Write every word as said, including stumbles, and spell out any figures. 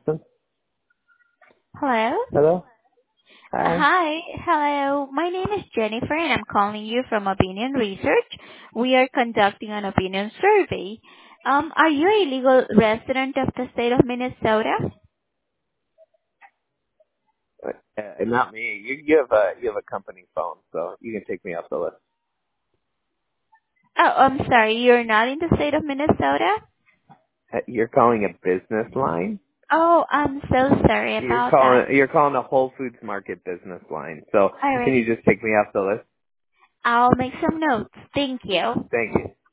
Hello? Hello? Hi. Hi. Hello. My name is Jennifer, and I'm calling you from Opinion Research. We are conducting an opinion survey. Um, Are you a legal resident of the state of Minnesota? Uh, not me. You, you have a you have a company phone, so you can take me off the list. Oh, I'm sorry. You're not in the state of Minnesota? Uh, You're calling a business line? Oh, I'm so sorry You're about calling that. you're calling a Whole Foods Market business line. So All can right. you just take me off the list? I'll make some notes. Thank you. Thank you.